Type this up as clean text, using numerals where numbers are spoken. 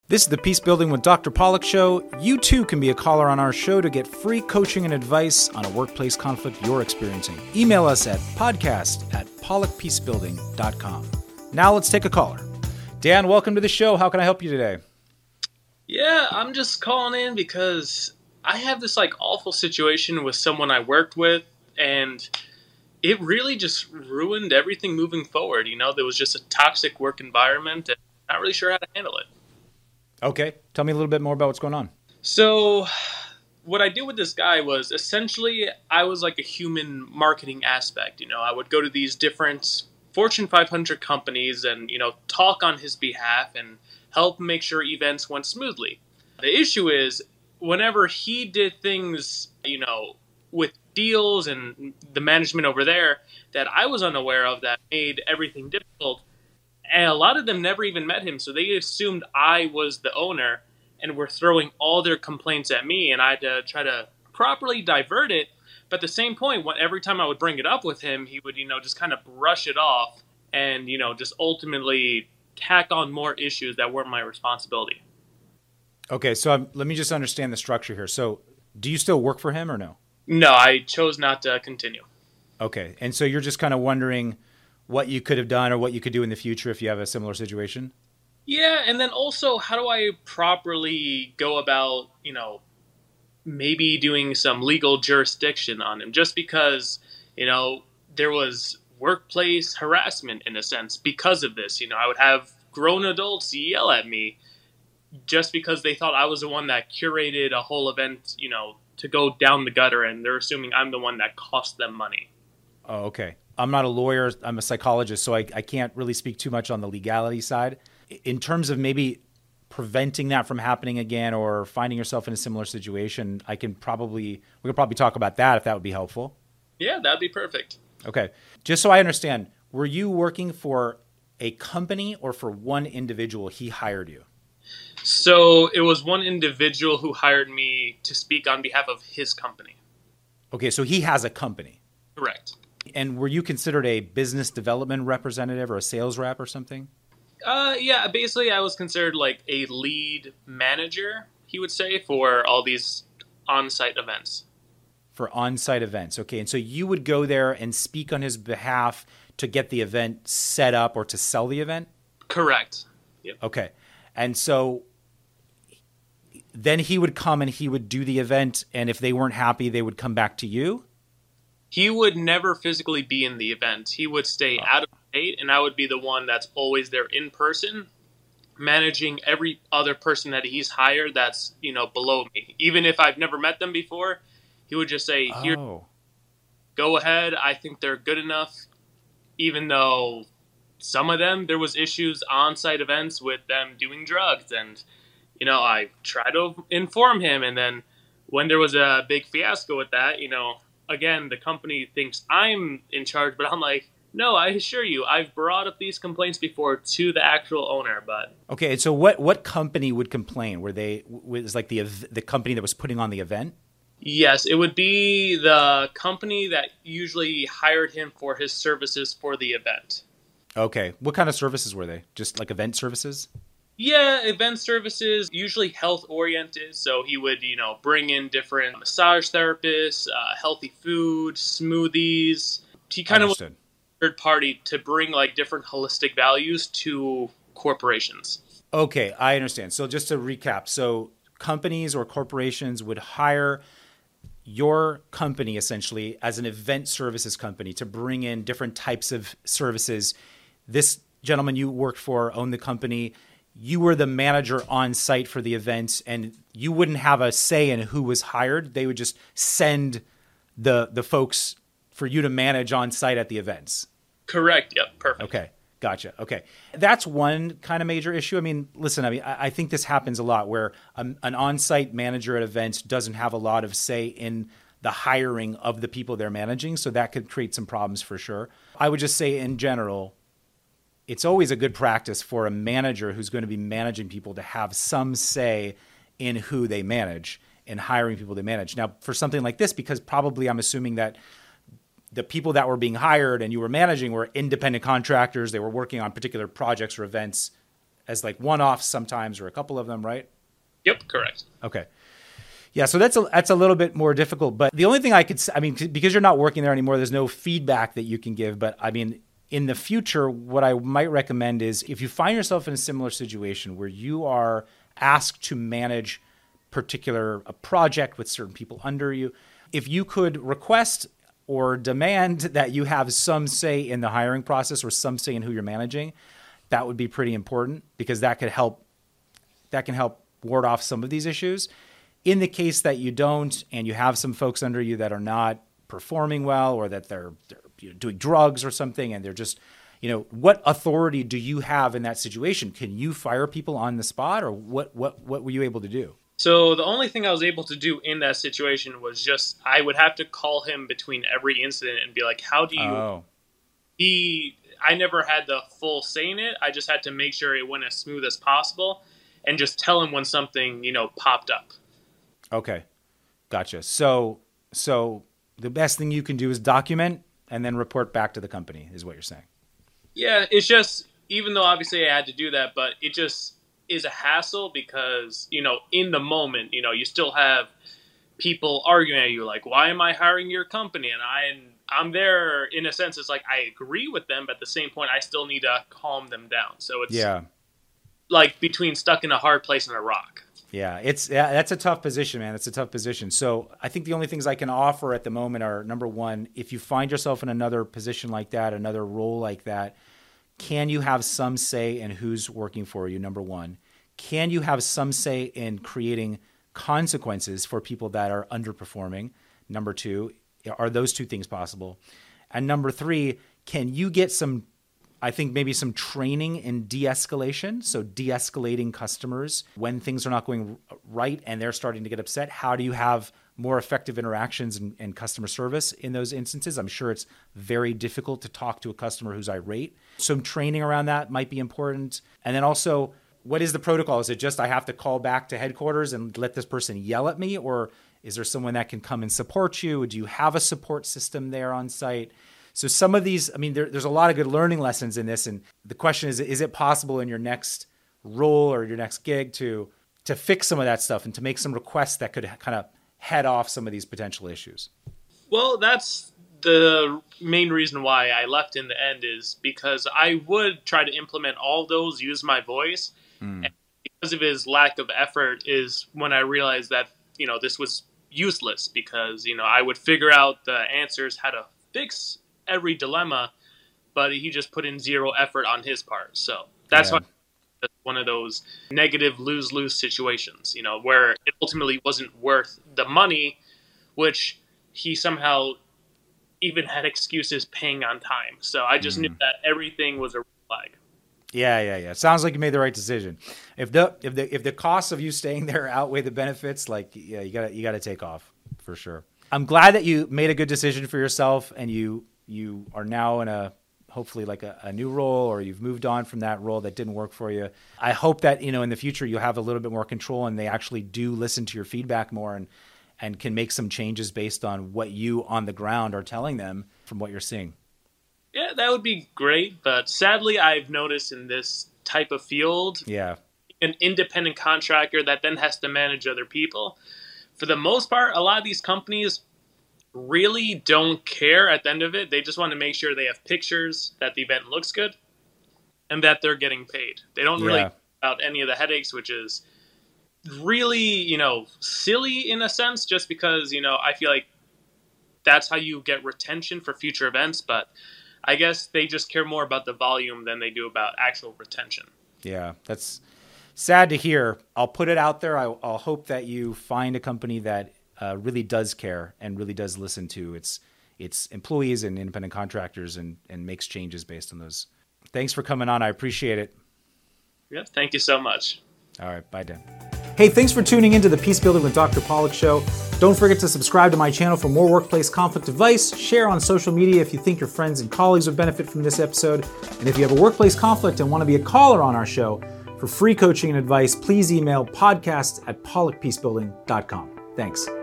This is the Peace Building with Dr. Pollock show. You too can be a caller on our show to get free coaching and advice on a workplace conflict you're experiencing. Email us at podcast@pollockpeacebuilding.com. Now let's take a caller. Dan, welcome to the show. How can I help you today? Yeah, I'm just calling in because I have this awful situation with someone I worked with, and it really just ruined everything moving forward. There was just a toxic work environment, and I'm not really sure how to handle it. Okay. Tell me a little bit more about what's going on. So what I did with this guy was essentially I was like a human marketing aspect. I would go to these different Fortune 500 companies and, talk on his behalf and help make sure events went smoothly. The issue is whenever he did things, with deals and the management over there that I was unaware of that made everything difficult. And a lot of them never even met him, so they assumed I was the owner and were throwing all their complaints at me, and I had to try to properly divert it. But at the same point, every time I would bring it up with him, he would, just kind of brush it off and, just ultimately tack on more issues that weren't my responsibility. Okay, so let me just understand the structure here. So do you still work for him or no? No, I chose not to continue. Okay, and so you're just kind of wondering what you could have done or what you could do in the future if you have a similar situation? Yeah, and then also, how do I properly go about, maybe doing some legal jurisdiction on him? Just because, there was workplace harassment in a sense because of this. I would have grown adults yell at me just because they thought I was the one that curated a whole event, to go down the gutter, and they're assuming I'm the one that cost them money. Oh, okay. I'm not a lawyer. I'm a psychologist, so I can't really speak too much on the legality side. In terms of maybe preventing that from happening again or finding yourself in a similar situation, we could probably talk about that if that would be helpful. Yeah, that'd be perfect. Okay. Just so I understand, were you working for a company or for one individual he hired you? So it was one individual who hired me to speak on behalf of his company. Okay, so he has a company. Correct. And were you considered a business development representative or a sales rep or something? Yeah, basically I was considered like a lead manager, he would say, for all these on-site events. For on-site events, okay. And so you would go there and speak on his behalf to get the event set up or to sell the event? Correct. Yep. Okay. And so then he would come and he would do the event, and if they weren't happy, they would come back to you? He would never physically be in the event. He would stay out of state, and I would be the one that's always there in person, managing every other person that he's hired that's, below me. Even if I've never met them before, he would just say, "Here, go ahead. I think they're good enough." Even though some of them, there was issues on-site events with them doing drugs. And, I tried to inform him. And then when there was a big fiasco with that, again, the company thinks I'm in charge, but I'm like, no, I assure you, I've brought up these complaints before to the actual owner. But okay, so what company would complain? Was like the company that was putting on the event? Yes, it would be the company that usually hired him for his services for the event. Okay, what kind of services were they? Just like event services? Yeah, event services, usually health-oriented. So he would, bring in different massage therapists, healthy food, smoothies. He kind of was a third party to bring different holistic values to corporations. Okay, I understand. So just to recap, so companies or corporations would hire your company essentially as an event services company to bring in different types of services. This gentleman you worked for owned the company. You were the manager on site for the events, and you wouldn't have a say in who was hired. They would just send the folks for you to manage on site at the events. Correct. Yep. Perfect. Okay. Gotcha. Okay. That's one kind of major issue. I mean, listen, I think this happens a lot where an on-site manager at events doesn't have a lot of say in the hiring of the people they're managing. So that could create some problems for sure. I would just say in general, it's always a good practice for a manager who's going to be managing people to have some say in who they manage and hiring people they manage. Now, for something like this, because probably I'm assuming that the people that were being hired and you were managing were independent contractors. They were working on particular projects or events as like one-offs sometimes, or a couple of them, right? Yep, correct. Okay. Yeah, so that's a little bit more difficult. But the only thing I could say, I mean, because you're not working there anymore, there's no feedback that you can give. But I mean, in the future, what I might recommend is if you find yourself in a similar situation where you are asked to manage a project with certain people under you, if you could request or demand that you have some say in the hiring process or some say in who you're managing, that would be pretty important, because that can help ward off some of these issues. In the case that you don't, and you have some folks under you that are not performing well, or that they're doing drugs or something, and they're just, what authority do you have in that situation? Can you fire people on the spot, or what were you able to do? So the only thing I was able to do in that situation was just, I would have to call him between every incident and be like, how do you... I never had the full say in it. I just had to make sure it went as smooth as possible and just tell him when something, popped up. Okay. Gotcha. So the best thing you can do is document and then report back to the company, is what you're saying. Yeah, it's just, even though obviously I had to do that, but it just is a hassle because, in the moment, you still have people arguing at you like, why am I hiring your company? And I'm there, in a sense, it's like I agree with them, but at the same point, I still need to calm them down. So it's like between stuck in a hard place and a rock. Yeah, that's a tough position, man. That's a tough position. So I think the only things I can offer at the moment are, number one, if you find yourself in another position like that, another role like that, can you have some say in who's working for you, number one? Can you have some say in creating consequences for people that are underperforming? Number two, are those two things possible? And number three, can you get maybe some training in de-escalation? So de-escalating customers when things are not going right and they're starting to get upset. How do you have more effective interactions and customer service in those instances? I'm sure it's very difficult to talk to a customer who's irate. Some training around that might be important. And then also, what is the protocol? Is it just I have to call back to headquarters and let this person yell at me? Or is there someone that can come and support you? Do you have a support system there on site? So some of these, there's a lot of good learning lessons in this. And the question is it possible in your next role or your next gig to fix some of that stuff and to make some requests that could kind of head off some of these potential issues? Well, that's the main reason why I left in the end, is because I would try to implement all those, use my voice. And because of his lack of effort is when I realized that, this was useless, because, I would figure out the answers, how to fix every dilemma, but he just put in zero effort on his part. So that's why it's one of those negative lose-lose situations, where it ultimately wasn't worth the money, which he somehow even had excuses paying on time. So I just knew that everything was a red flag. Yeah. Sounds like you made the right decision. If the costs of you staying there outweigh the benefits, you gotta take off for sure. I'm glad that you made a good decision for yourself, and you are now in hopefully a new role, or you've moved on from that role that didn't work for you. I hope that, in the future you'll have a little bit more control and they actually do listen to your feedback more and can make some changes based on what you on the ground are telling them from what you're seeing. Yeah, that would be great. But sadly, I've noticed in this type of field, an independent contractor that then has to manage other people. For the most part, a lot of these companies really don't care at the end of it. They just want to make sure they have pictures, that the event looks good, and that they're getting paid. They don't really care about any of the headaches, which is really, silly in a sense, just because, I feel like that's how you get retention for future events. But I guess they just care more about the volume than they do about actual retention. Yeah, that's sad to hear. I'll put it out there. I'll hope that you find a company that really does care and really does listen to its employees and independent contractors and makes changes based on those. Thanks for coming on. I appreciate it. Yep, thank you so much. All right, bye, Dan. Hey, thanks for tuning into the Peace Building with Dr. Pollack show. Don't forget to subscribe to my channel for more workplace conflict advice. Share on social media if you think your friends and colleagues would benefit from this episode. And if you have a workplace conflict and want to be a caller on our show for free coaching and advice, please email podcast@pollackpeacebuilding.com. Thanks.